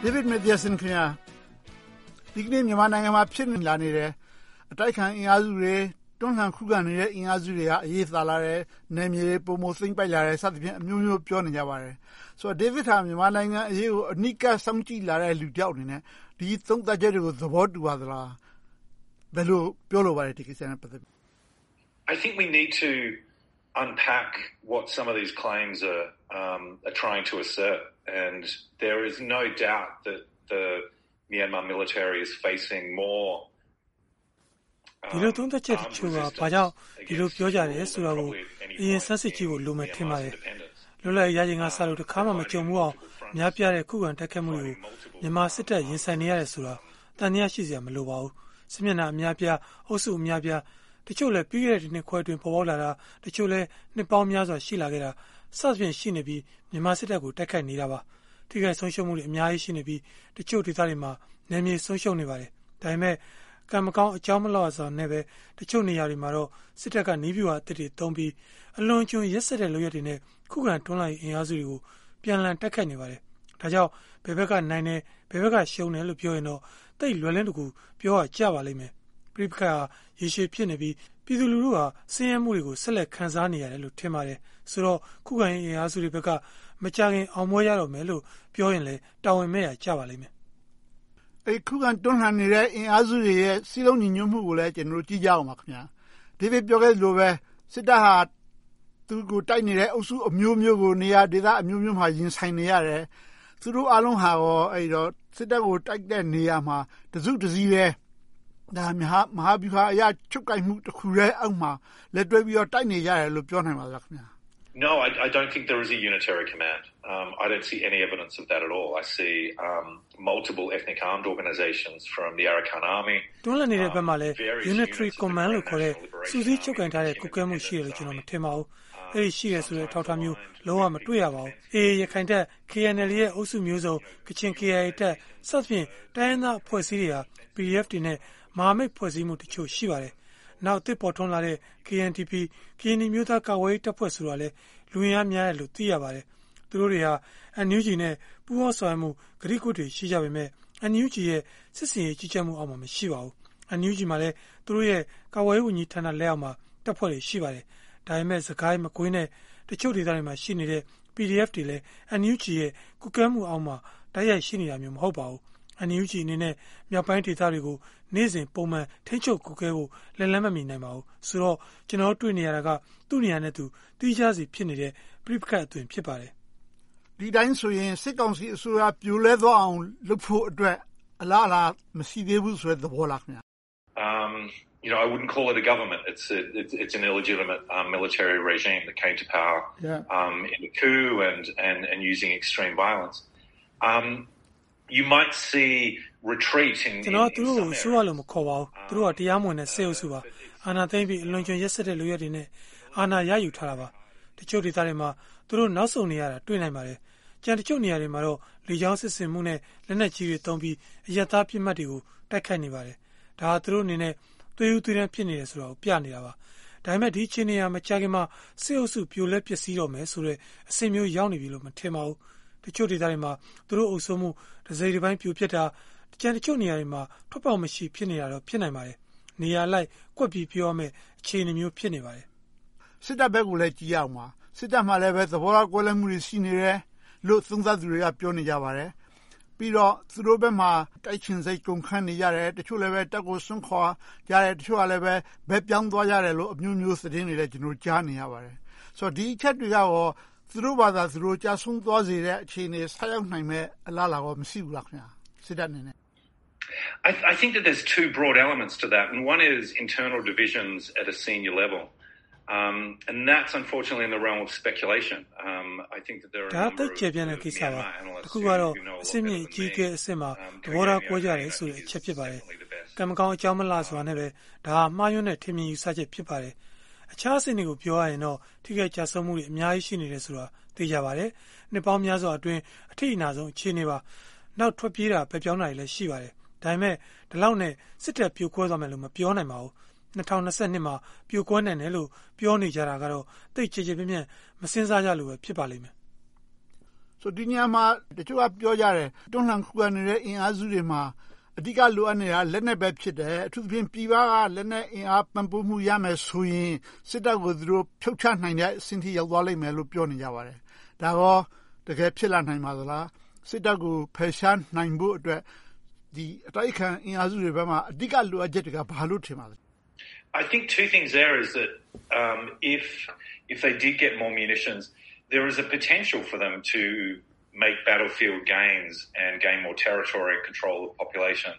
David Matheson ခင်ဗျာဒီကနေ့မြန်မာနိုင်ငံမှာဖြစ်နေလာနေတယ်အတိုက်ခံအင်အားစုတွေတွန်းလှန်ခုခံနေတဲ့အင်အားစုတွေကအရေးသာလာတယ်နယ်မြေပုံမသိမ့်ပိုက်လာတယ်စသဖြင့်အမျိုးမျိုးပြောနေကြပါတယ်ဆိုတော့ David ဟာမြန်မာနိုင်ငံအရေးကိုအနိကစောင့်ကြည့်လာတဲ့လူတစ်ယောက်အနေနဲ့ဒီသုံးသပ်ချက်တွေကိုသဘောတူပါသလားဘယ်လိုပြောလိုပါလဲဒီကိစ္စနဲ့ပတ်သက်ပြီး I think we need to unpack what some of these claims are trying to assert and there is no doubt that the Myanmar military is facing more ဒီလိုသုံးသပ်ချက်တချို့ကဘာကြောင့်ဒီလိုပြောကြတယ်ဆိုတာကိုအရင်ဆန်းစစ်ကြည့်ဖို့လိုမယ်ထင်ပါတယ်လွတ်လပ်ရခြင်းကစလို့တစ်ခါမှမကြုံဘူးအောင်များပြားတဲ့ခုခံတိုက်ခတ်မှုတွေကိုမြန်မာစစ်တပ်ရင်ဆိုင်နေရတယ်ဆိုတာတန်တရားရှိစရာမလိုပါဘူးစစ်မျက်နှာအများပြားအုပ်စုအများပြားတချို့လည်းပြီးခဲ့တဲ့နှစ်ခွဲအတွင်းပေါ်ပေါက်လာတာတချို့လည်းနှစ်ပေါင်းများစွာရှိလာခဲ့တာစသဖြင့်ရှိနေပြီးမြန်မာစစ်တပ်ကိုတိုက်ခိုက်နေတာပါထိခိုက်ဆုံးရှုံးမှုတွေအများကြီးရှိနေပြီးတချို့ဒေသတွေမှာနယ်မြေဆုံးရှုံးနေပါတယ်ဒါပေမဲ့ကံမကောင်းအကြောင်းမလောက်အောင်နဲ့ပဲတချို့နေရာတွေမှာတော့စစ်တပ်ကနီးပြူဟာအသစ်တွေတုံးပြီးအလွန်ကျွံရက်စက်တဲ့လုပ်ရက်တွေနဲ့ခုခံတွန်းလှန်ရေးအင်အားစုတွေကိုပြန်လည်တိုက်ခိုက်နေပါတယ်ဒါကြောင့်ဘယ်ဘက်ကနိုင်တယ်ဘယ်ဘက်ကရှုံးတယ်လို့ပြောရင်တော့တိတ်လွယ်လင်းတကူပြောရကြပါလိမ့်မယ်ပြိပခါရေရှည်ဖြစ်နေပြီးပြည်သူလူထုဟာဆင်းရဲမှုတွေကိုဆက်လက်ခံစားနေရတယ်လို့ထင်ပါတယ်ဆိုတော့ခုခံရေးအင်အားစုတွေဘက်ကမကြခင်အောင်ပွဲရတော့မယ်လို့ပြောရင်လည်းတာဝန်မဲ့ရကြပါလိမ့်မယ်ခုခံတွန်းလှန်နေတဲ့အင်အားစုတွေရဲ့စီးလုံးညီညွတ်မှုကိုလည်းကျွန်တော်တို့ကြည့်ကြအောင်ပါခင်ဗျာဒီလိုပြောခဲ့လို့ပဲစစ်တပ်ဟာသူကိုတိုက်နေတဲ့အုပ်စုအမျိုးမျိုးကိုနေရာဒေသအမျိုးမျိုးမှာရင်ဆိုင်နေရတယ်သူတို့အားလုံးဟာရောအဲ့တော့စစ်တပ်ကိုတိုက်တဲ့နေရာမှာတစုတစည်းပဲဒါမဟာဗျူဟာအရချုပ်ကိုင်မှုတစ်ခုရဲ့အောက်မှာလက်တွဲပြီးတော့တိုက်နေရတယ်လို့ပြောနိုင်ပါလားခင်ဗျာ No, I don't think there is a unitary command. I don't see any evidence of that at all. I see multiple ethnic armed organizations from the Arakan Army. တွန်းလှန်နေတဲ့ဘက်မှာလည်း unitary command လို့ခေါ်တဲ့စူးစီးချုပ်ကိုင်ထားတဲ့ကုကဲမှုရှိတယ်လို့ကျွန်တော်မထင်ပါဘူး။အဲဒီရှိရဆိုတဲ့ထောက်ထားမျိုးလုံးဝမတွေ့ရပါဘူး။ AA ရခိုင်တပ် KNL ရဲ့အုပ်စုမျိုးစုံကချင် KIA တပ်စသဖြင့်တိုင်းရင်းသားအဖွဲ့အစည်းတွေဟာ PDF တွေနဲ့မဟာမိတ်ဖွဲ့စည်းမှုတချို့ရှိပါတယ်။နောက်တစ်ပေါ်ထွန်းလာတဲ့ KNTP ကရင်မျိုးသားကာကွယ်ရေးတပ်ဖွဲ့ဆိုတာလဲလူရင်းများတယ်လို့သိရပါတယ်။သူတို့တွေဟာ NUG နဲ့ပူးပေါင်းဆောင်ရွက်မှုဂရိကုတ်တွေရှိကြပေမဲ့ NUG ရဲ့စစ်စင်ရေးကြီးကြပ်မှုအောက်မှာမရှိပါဘူး။ NUG မှာလည်းသူတို့ရဲ့ကာကွယ်ရေးဝန်ကြီးဌာနလက်အောက်မှာတပ်ဖွဲ့တွေရှိပါတယ်။ဒါပေမဲ့စကိုင်းမကွေးနဲ့တချို့ဒေသတွေမှာရှိနေတဲ့ PDF တွေလည်း NUG ရဲ့ကုကဲမှုအောက်မှာတိုက်ရိုက်ရှိနေတာမျိုးမဟုတ်ပါဘူး။ NUG အနေနဲ့မြောက်ပိုင်းဒေသတွေကိုနေ့စဉ်ပုံမှန်ထိန်းချုပ်ကုကဲဖို့လက်လန်းမမီနိုင်ပါဘူးဆိုတော့ကျွန်တော်တွေ့နေရတာကသူ့နေရာနဲ့သူတီးခြားစီဖြစ်နေတဲ့ပြိပခတ်အသွင်ဖြစ်ပါတယ်ဒီတိုင်းဆိုရင်စစ်ကောင်စီအစိုးရပြိုလဲသွားအောင်လုပ်ဖို့အတွက်အလားအလာမရှိသေးဘူးဆိုတဲ့သဘောလားခင်ဗျာ You know, I wouldn't call it a government. It's an illegitimate military regime that came to power in a coup and using extreme violence. You might see retreat in ကျွန်တော်သူတို့ကိုဆိုးရလို့မခေါ်ပါဘူးသူတို့ကတရားမဝင်တဲ့စေအုပ်စုပါအာဏာသိမ်းပြီးအလွန်ကျွံရက်စက်တဲ့လူရက်တွေနဲ့အာဏာရယူထားတာပါတချို့ဒေသတွေမှာသူတို့နောက်ဆုံးနေရတာတွေ့နိုင်ပါတယ်ကြံတချို့နေရာတွေမှာတော့လေကြောင်းစစ်ဆင်မှုနဲ့လက်နက်ကြီးတွေတုံးပြီးအရက်သားပြစ်မှတ်တွေကိုတိုက်ခိုက်နေပါတယ်ဒါကသူတို့အနေနဲ့သွေးဦးသွေးတန်းဖြစ်နေတယ်ဆိုတာကိုပြနေတာပါဒါပေမဲ့ဒီချင်းနေရာမကြခင်မှာစေအုပ်စုပြိုလဲပျက်စီးတော့မယ်ဆိုတဲ့အဆင့်မျိုးရောက်နေပြီလို့မထင်ပါဘူးတချို့ဒေသတွေမှာသူတို့အုပ်စိုးမှုဒဇယ်တစ်ပိုင်းပြိုပြက်တာတချို့နေရာတွေမှာထွက်ပေါက်မရှိဖြစ်နေတာတော့ဖြစ်နိုင်ပါတယ်နေရာလိုက်ကွက်ပြီးပြောရမယ်အခြေအနေမျိုးဖြစ်နေပါတယ်စစ်တပ်ဘက်ကိုလည်းကြည့်ရအောင်ပါစစ်တပ်မှလည်းပဲသဘောထားကွဲလွဲမှုတွေရှိနေတယ်လို့သုံးသပ်သူတွေကပြောနေကြပါတယ်ပြီးတော့သူတို့ဘက်မှာတိုက်ချင်စိတ်ကုန်ခန်းနေရတယ်တချို့လည်းပဲတက်ကိုစွန့်ခွာကြတယ်တချို့ကလည်းပဲဘက်ပြောင်းသွားကြတယ်လို့အမျိုးမျိုးသတင်းတွေလည်းကျွန်တော်ကြားနေရပါတယ်ဆိုတော့ဒီအချက်တွေကရောသူတို့ဘာသာသူတို့ကြားဆုံးသွားစေတဲ့အခြေအနေဆက်ရောက်နိုင်မဲ့အလားအလာတော့မရှိဘူးလားခင်ဗျာစစ်တပ်အနေနဲ့ I think that there's two broad elements to that and one is internal divisions at a senior level and that's unfortunately in the realm of speculation I think that there are ဒါတက်ကျပြန်တဲ့ကိစ္စပါအခုကတော့အစစ်မြင့်အကြီးအကဲအစစ်မှာသဘောထားကွဲကြတယ်ဆိုတဲ့အချက်ဖြစ်ပါတယ်ကံမကောင်းအကြောင်းမလားဆိုတာနဲ့ပဲဒါမှားယွင်းတဲ့ထင်မြင်ယူဆချက်ဖြစ်ပါတယ်အခြားအဆင့်တွေကိုပြောရရင်တော့ထိခိုက်ကြဆုံးမှုတွေအများကြီးရှိနေတယ်ဆိုတာသိကြပါတယ်နှစ်ပေါင်းများစွာအတွင်းအထိအနာဆုံးအခြေအနေပါနောက်ထွက်ပြေးတာပဲပြောင်းတာတွေလည်းရှိပါတယ်ဒါပေမဲ့ဒီလောက်နဲ့စစ်တပ်ပြိုကွဲသွားမယ်လို့မပြောနိုင်ပါဘူး2022မှာပြိုကွဲနိုင်တယ်လို့ပြောနေကြတာကတော့တိတ်ချေချေပြင်းပြင်းမစင်စားကြလို့ပဲဖြစ်ပါလိမ့်မယ်ဆိုဆိုဒီညမှာတချို့ကပြောကြတယ်တွန်းလှန်ခုခံနေတဲ့အင်အားစုတွေမှာအဓိကလိုအပ်နေတာလက်နက်ပဲဖြစ်တယ်အထူးသဖြင့်ပြည်ပကလက်နက်အင်အားပံ့ပိုးမှုရမယ်ဆိုရင်စစ်တပ်ကိုသူတို့ဖြုတ်ချနိုင်တဲ့အဆင့်ထိရောက်သွားလိမ့်မယ်လို့ပြောနေကြပါတယ်ဒါတော့တကယ်ဖြစ်လာနိုင်ပါသလားစစ်တပ်ကိုဖယ်ရှားနိုင်ဖို့အတွက်ဒီအတိုက်အခံအင်အားစုတွေဘက်မှာအဓိကလိုအပ်ချက်တွေကဘာလို့ထင်ပါလဲ I think two things there is that if they did get more munitions there is a potential for them to make battlefield gains and gain more territory and control of populations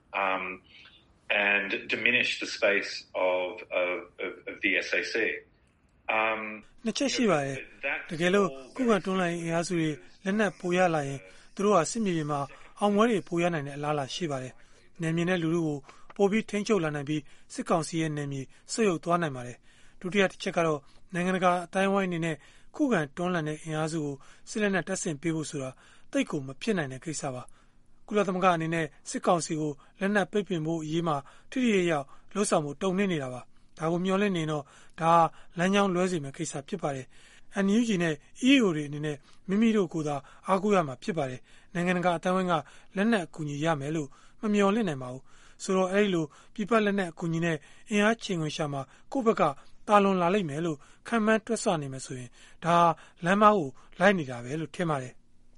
and diminish the space of the SAC. နှစ်ချက်ရှိပါတယ်တကယ်လို့ခုခံတွန်းလှန်ရေးအင်အားစုတွေလက်နက်ပိုရလာရင်သူတို့ဟာစစ်မြေပြင်မှာအောင်ပွဲတွေပိုရနိုင်တဲ့အလားအလာရှိပါတယ်နယ်မြေနဲ့လူလူကိုပိုပြီးထိန်းချုပ်လာနိုင်ပြီးစစ်ကောင်စီရဲ့နယ်မြေဆွတ်ယုတ်သွားနိုင်ပါတယ်ဒုတိယတစ်ချက်ကတော့နိုင်ငံတကာအတိုင်းအဝိုင်းအနေနဲ့ခုခံတွန်းလှန်တဲ့အင်အားစုကိုစစ်လက်နက်တပ်ဆင်ပေးဖို့ဆိုတာတိတ်ကိုမဖြစ်နိုင်တဲ့ကိစ္စပါကုလသမဂ္ဂအနေနဲ့စစ်ကောင်စီကိုလက်နက်ပိတ်ပင်ဖို့အရေးမှာထိထိရောက်လှုံ့ဆော်မှုတုံ့နှင်းနေတာပါဒါကိုမျှော်လင့်နေတော့ဒါလမ်းကြောင်းလွဲစေမယ့်ကိစ္စဖြစ်ပါတယ်။ NUG နဲ့ EAO တွေအနေနဲ့မိမိတို့ကိုယ်သာအားကိုးရမှာဖြစ်ပါတယ်။နိုင်ငံတကာအတိုင်းအဝိုင်းကလက်နက်အကူအညီရမယ်လို့မမျှော်လင့်နိုင်ပါဘူး။ဆိုတော့အဲ့ဒီလိုပြပလက်နက်အကူအညီနဲ့အင်အားချိန်ခွင်ရှာမှာကိုယ့်ဘက်ကတာလွန်လာလိမ့်မယ်လို့ခံမှန်းတွက်ဆနေမယ်ဆိုရင်ဒါလမ်းမကိုလိုက်နေတာပဲလို့ထင်ပါတယ်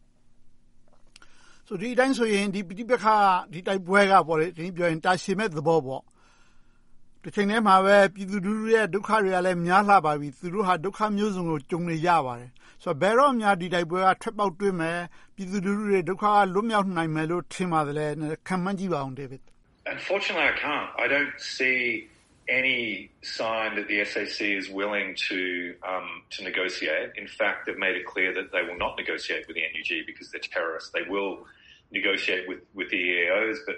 ။ဆိုဒီအတိုင်းဆိုရင်ဒီပြပခါဒီတိုက်ပွဲကပေါ့လေဒီပြောရင်တာရှည်မဲ့သဘောပေါ့တစ်ချိန်တည်းမှာပဲပြည်သူလူထုရဲ့ဒုက္ခတွေကလည်းများလှပါပြီသူတို့ဟာဒုက္ခမျိုးစုံကိုကြုံနေကြပါတယ်ဆိုတော့ဘယ်တော့မှဒီတိုက်ပွဲကထွက်ပေါက်တွင်းမယ်ပြည်သူလူထုတွေဒုက္ခကလွတ်မြောက်နိုင်မယ်လို့ထင်ပါတယ်ခံမှန်းကြည့်ပါအောင် David Unfortunately I can't I don't see any sign that the SAC is willing to negotiate in fact they've made it clear that they will not negotiate with the NUG because they're terrorists they will negotiate with the EAOs but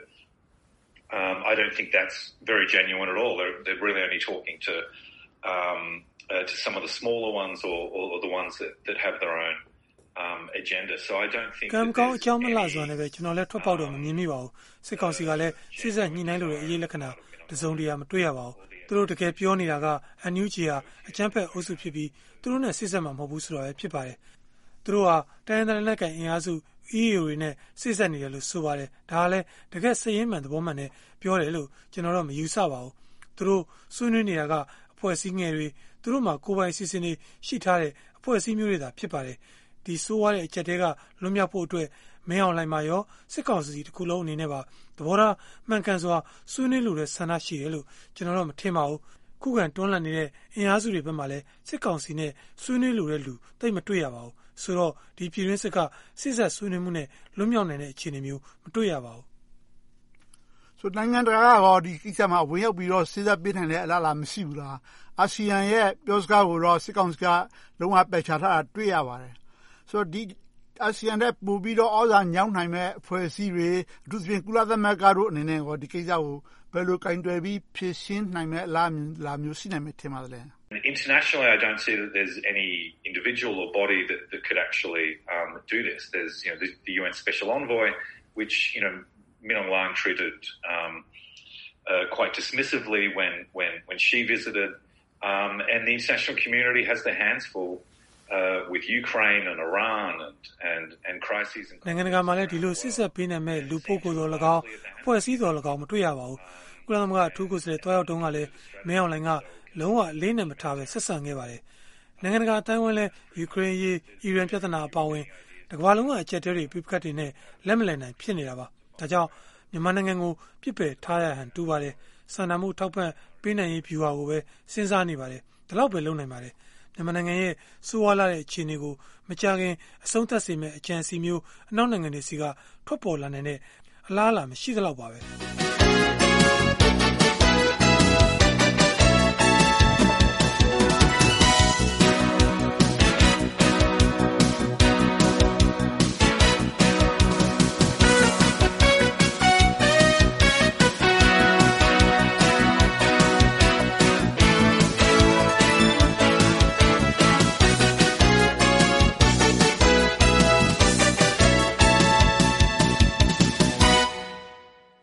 I don't think that's very genuine at all. They're really only talking to some of the smaller ones or the ones that have their own agenda. So I don't think. ကံကောင်းအကြောင်းမလားဆိုတော့ကျွန်တော်လည်းထွက်ပေါက်တော့မမြင်မိပါဘူး။စစ်ကောင်စီကလည်းစစ်ဆက်ညှိနှိုင်းလို့တဲ့အရေးလက္ခဏာတစုံတရာမတွေ့ရပါဘူး။သူတို့တကယ်ပြောနေတာက NUG ဟာအကြမ်းဖက်အုပ်စုဖြစ်ပြီးသူတို့နဲ့စစ်ဆက်မှာမဟုတ်ဘူးဆိုတော့ပဲဖြစ်ပါတယ်။သူတို့ဟာတိုင်းဒေသလက်ကန်အင်အားစု EAO တွေနဲ့စစ်ဆက်နေတယ်လို့ဆိုပါတယ်ဒါကလည်းတကယ်စည်ရင်းမှန်သဘောမှန်နဲ့ပြောတယ်လို့ကျွန်တော်တော့မယူဆပါဘူးသူတို့ဆွေးနွေးနေတာကအဖွဲ့အစည်းငယ်တွေသူတို့မှာကိုယ်ပိုင်စီစဉ်နေရှိထားတဲ့အဖွဲ့အစည်းမျိုးတွေသာဖြစ်ပါတယ်ဒီဆိုးရတဲ့အချက်တွေကလွတ်မြောက်ဖို့အတွက်မင်းအောင်လှိုင်မှာရောစစ်ကောင်စီတစ်ခုလုံးအနေနဲ့ပါသဘောထားမှန်ကန်စွာဆွေးနွေးလို့တဲ့ဆန္ဒရှိတယ်လို့ကျွန်တော်တော့မထင်ပါဘူးခုခံတွန်းလှန်နေတဲ့အင်အားစုတွေဘက်မှလည်းစစ်ကောင်စီနဲ့ဆွေးနွေးလို့တဲ့လူတိတ်မတွေ့ရပါဘူးဆိုတော့ဒီပြည်တွင်းစစ်ကစစ်ဆက်ဆွေးနွေးမှုနဲ့လွတ်မြောက်နိုင်တဲ့အခြေအနေမျိုးမတွေ့ရပါဘူးဆိုနိုင်ငံတကာကတော့ဒီကိစ္စမှာဝင်ရောက်ပြီးတော့စစ်ဆက်ပေးနိုင်တဲ့အလားအလာမရှိဘူးလားအာဆီယံရဲ့ပြောစကားကိုတော့စစ်ကောင်စီကလုံးဝပယ်ချထားတာတွေ့ရပါတယ်ဆိုတော့ဒီအာဆီယံနဲ့ပို့ပြီးတော့ဩဇာညောင်းနိုင်မဲ့အဖွဲ့အစည်းတွေအထူးသဖြင့်ကုလသမဂ္ဂတို့အနေနဲ့ဒီကိစ္စကိုဘယ်လိုကင်တွယ်ပြီးဖြေရှင်းနိုင်မဲ့အလားမျိုးရှိနိုင်မယ်ထင်ပါသလဲ Internationally, I don't see that there's any individual or body that could actually do this. There's, the UN Special Envoy, which, Min Aung Hlaing treated quite dismissively when she visited, and the international community has their hands full with Ukraine and Iran and crises. နိုင်ငံတကာမှာလည်းဒီလိုစစ်ဆက်ပေးနိုင်မဲ့လူပုဂ္ဂိုလ်တော်၎င်းဖွဲ့စည်းတော်၎င်းမတွေ့ရပါဘူး။ကုလသမဂ္ဂအထူးကိုယ်စားလှယ်တွားရောက်တုန်းကလည်းမင်းအောင်လှိုင်ကလုံးဝလေးနဲ့မထားပဲဆက်ဆံခဲ့ပါတယ်။နိုင်ငံတကာအတိုင်းအဝိုင်းလည်းယူကရိန်းရေးအီရန်ပြဿနာအပါအဝင်တကမ္ဘာလုံးကအကျပ်တဲတွေပြပကတ်တွေနဲ့လက်မလည်နိုင်ဖြစ်နေတာပါ။ဒါကြောင့်မြန်မာနိုင်ငံကိုပြစ်ပယ်ထားရဟန်တူပါတယ်။စံနာမှုထောက်ပံ့ပေးနိုင်ရေးဗျူဟာကိုပဲစဉ်းစားနေပါတယ်။ဒါတော့ပဲလုပ်နိုင်ပါတယ်။မြန်မာနိုင်ငံရဲ့စိုးဝါးလာတဲ့အခြေအနေကိုမကြခင်အဆုံးသတ်စေမယ့်အကြံစီမျိုးအနောက်နိုင်ငံတွေစီကထွက်ပေါ်လာနိုင်တဲ့အလားအလာမရှိသလောက်ပါပဲ။